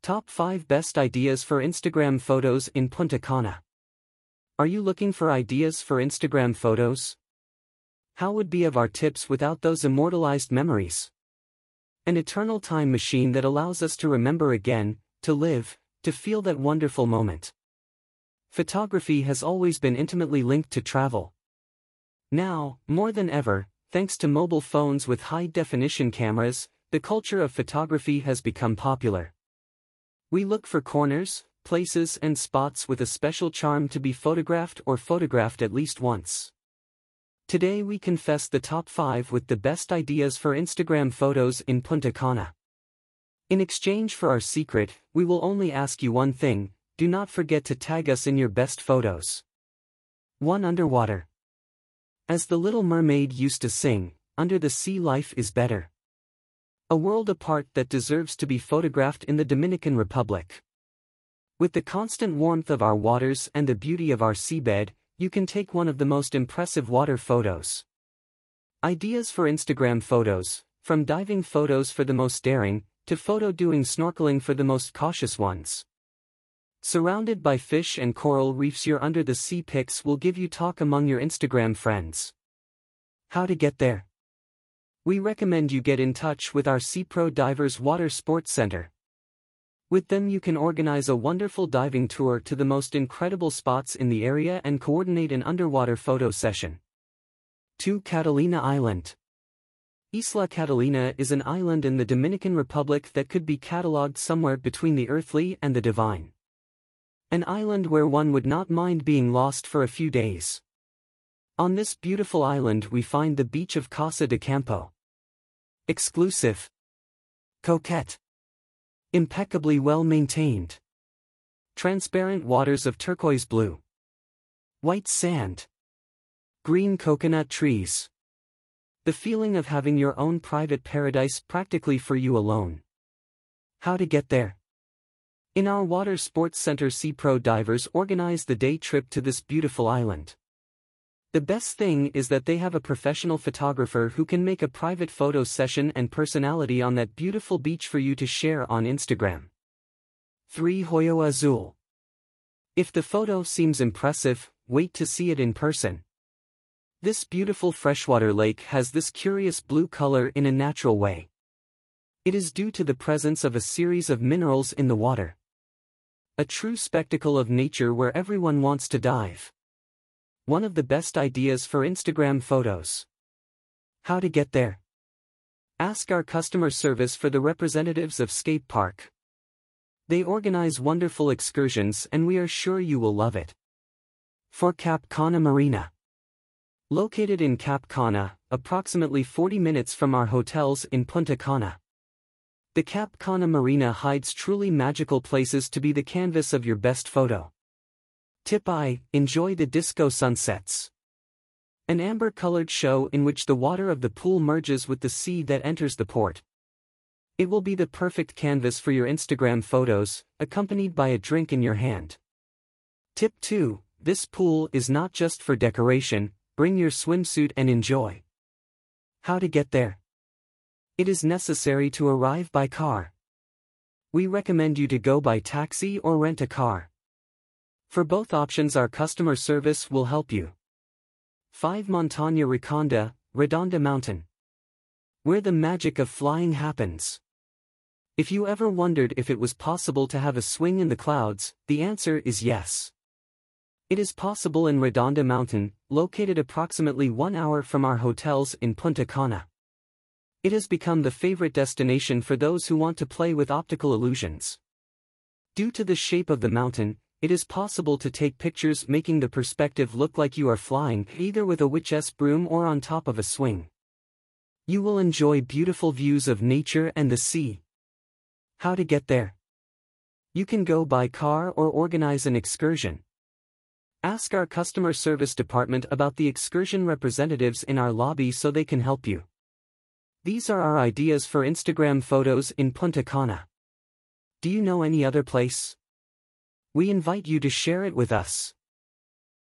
Top 5 Best Ideas for Instagram Photos in Punta Cana. Are you looking for ideas for Instagram photos? How would be of our tips without those immortalized memories? An eternal time machine that allows us to remember again, to live, to feel that wonderful moment. Photography has always been intimately linked to travel. Now, more than ever, thanks to mobile phones with high-definition cameras, the culture of photography has become popular. We look for corners, places and spots with a special charm to be photographed or photographed at least once. Today we confess the top 5 with the best ideas for Instagram photos in Punta Cana. In exchange for our secret, we will only ask you one thing: do not forget to tag us in your best photos. 1. Underwater. As the Little Mermaid used to sing, under the sea life is better. A world apart that deserves to be photographed in the Dominican Republic. With the constant warmth of our waters and the beauty of our seabed, you can take one of the most impressive water photos. Ideas for Instagram photos, from diving photos for the most daring, to photo-doing snorkeling for the most cautious ones. Surrounded by fish and coral reefs, your under-the-sea pics will give you talk among your Instagram friends. How to get there? We recommend you get in touch with our SeaPro Divers Water Sports Center. With them you can organize a wonderful diving tour to the most incredible spots in the area and coordinate an underwater photo session. 2. Catalina Island. Isla Catalina is an island in the Dominican Republic that could be catalogued somewhere between the earthly and the divine. An island where one would not mind being lost for a few days. On this beautiful island we find the beach of Casa de Campo. Exclusive. Coquette. Impeccably well maintained. Transparent waters of turquoise blue. White sand. Green coconut trees. The feeling of having your own private paradise practically for you alone. How to get there? In our Water Sports Center, SeaPro Divers organize the day trip to this beautiful island. The best thing is that they have a professional photographer who can make a private photo session and personality on that beautiful beach for you to share on Instagram. 3. Hoyo Azul. If the photo seems impressive, wait to see it in person. This beautiful freshwater lake has this curious blue color in a natural way. It is due to the presence of a series of minerals in the water. A true spectacle of nature where everyone wants to dive. One of the best ideas for Instagram photos. How to get there? Ask our customer service for the representatives of Skate Park. They organize wonderful excursions and we are sure you will love it. 4. Cap Cana Marina. Located in Cap Cana, approximately 40 minutes from our hotels in Punta Cana. The Cap Cana Marina hides truly magical places to be the canvas of your best photo. Tip I: enjoy the disco sunsets. An amber-colored show in which the water of the pool merges with the sea that enters the port. It will be the perfect canvas for your Instagram photos, accompanied by a drink in your hand. Tip 2: this pool is not just for decoration, bring your swimsuit and enjoy. How to get there? It is necessary to arrive by car. We recommend you to go by taxi or rent a car. For both options our customer service will help you. 5. Montaña Redonda Mountain. Where the magic of flying happens. If you ever wondered if it was possible to have a swing in the clouds, the answer is yes. It is possible in Redonda Mountain, located approximately 1 hour from our hotels in Punta Cana. It has become the favorite destination for those who want to play with optical illusions. Due to the shape of the mountain, it is possible to take pictures making the perspective look like you are flying, either with a witch's broom or on top of a swing. You will enjoy beautiful views of nature and the sea. How to get there? You can go by car or organize an excursion. Ask our customer service department about the excursion representatives in our lobby so they can help you. These are our ideas for Instagram photos in Punta Cana. Do you know any other place? We invite you to share it with us.